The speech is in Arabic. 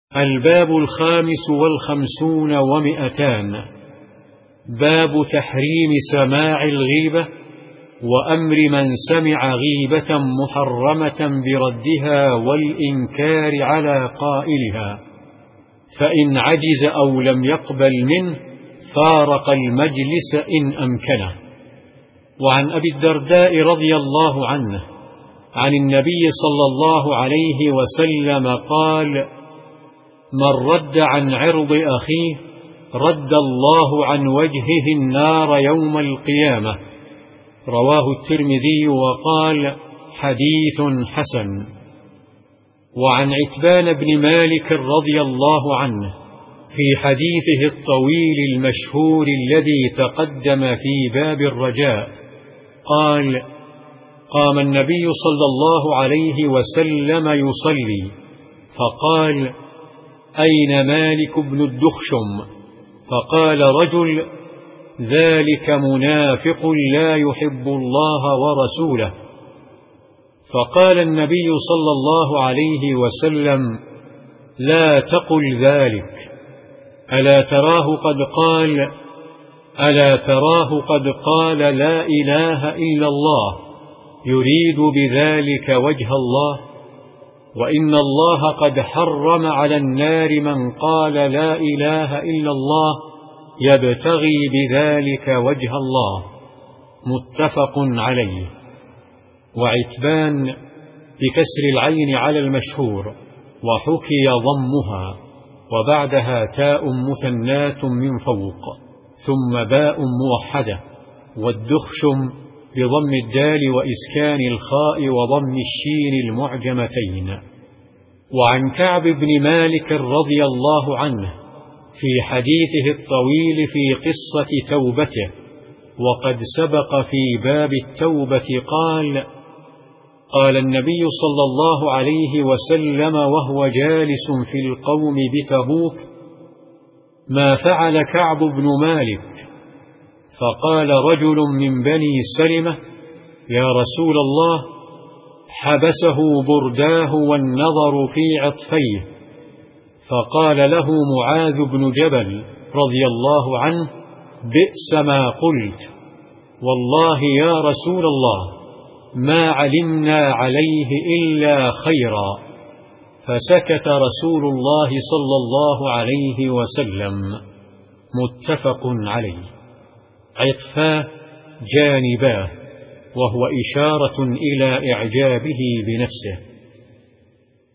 الباب 55 و200. باب تحريم سماع الغيبة وأمر من سمع غيبة محرمة بردها والإنكار على قائلها، فإن عجز أو لم يقبل منه فارق المجلس إن أمكنه. وعن أبي الدرداء رضي الله عنه عن النبي صلى الله عليه وسلم قال: من رد عن عرض أخيه رد الله عن وجهه النار يوم القيامة. رواه الترمذي وقال: حديث حسن. وعن عتبان بن مالك رضي الله عنه في حديثه الطويل المشهور الذي تقدم في باب الرجاء قال: قام النبي صلى الله عليه وسلم يصلي فقال: أين مالك بن الدخشم؟ فقال رجل: ذلك منافق لا يحب الله ورسوله. فقال النبي صلى الله عليه وسلم: لا تقل ذلك، ألا تراه قد قال لا إله إلا الله يريد بذلك وجه الله، وإن الله قد حرم على النار من قال لا إله إلا الله يبتغي بذلك وجه الله. متفق عليه. وعتبان بكسر العين على المشهور، وحكي ضمها وبعدها تاء مثنات من فوق ثم باء موحدة، والدخشم بضم الدال وإسكان الخاء وضم الشين المعجمتين. وعن كعب بن مالك رضي الله عنه في حديثه الطويل في قصة توبته وقد سبق في باب التوبة قال النبي صلى الله عليه وسلم وهو جالس في القوم بتبوك: ما فعل كعب بن مالك؟ فقال رجل من بني سلمة: يا رسول الله، حبسه برداه والنظر في عطفيه. فقال له معاذ بن جبل رضي الله عنه: بئس ما قلت، والله يا رسول الله ما علمنا عليه إلا خيرا. فسكت رسول الله صلى الله عليه وسلم. متفق عليه. عطفاه جانباه، وهو إشارة إلى إعجابه بنفسه.